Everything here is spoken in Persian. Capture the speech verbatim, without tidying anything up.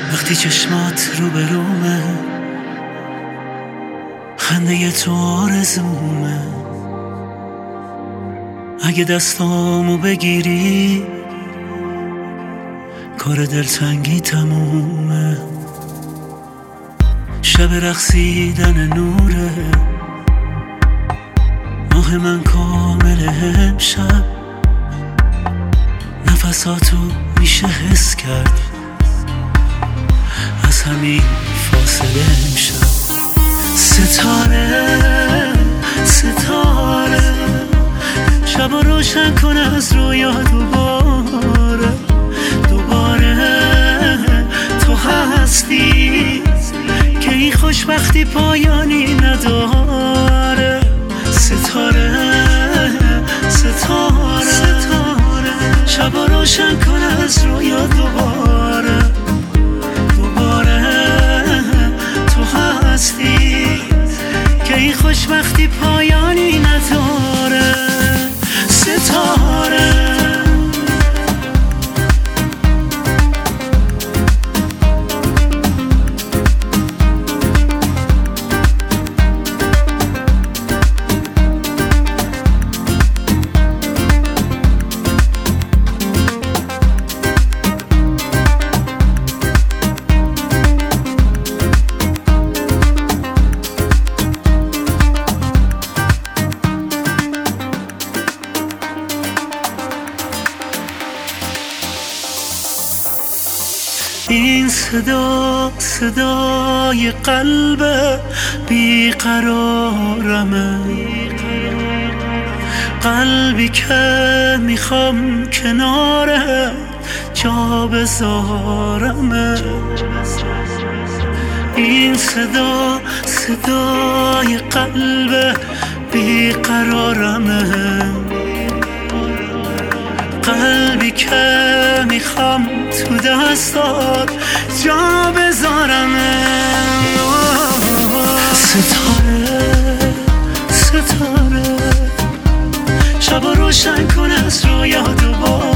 وقتی چشمات رو به رومه، خنده تو آرزومه. اگه دستامو بگیری کار دلتنگی تمومه. شب رقصیدن نوره، ماه من کامل امشب. نفساتو میشه حس کرد از همین فاصله امشب. ستاره ستاره شب رو روشن کن از رویا دوباره دوباره. تو هستی که این خوشبختی پایانی نداره. ستاره ستاره ستاره شب رو روشن کن از رویا دوباره دوباره. تو هستی که این خوشبختی پایانی نداره. ستاره این صدا صدای قلب بیقرارمه، قلبی که میخوام کناره جا بذارمه. این صدا صدای قلب بیقرارمه، قلبی که میخوام تو دستات جا بذارم. ستاره ستاره شب رو روشن کن از رویا دوباره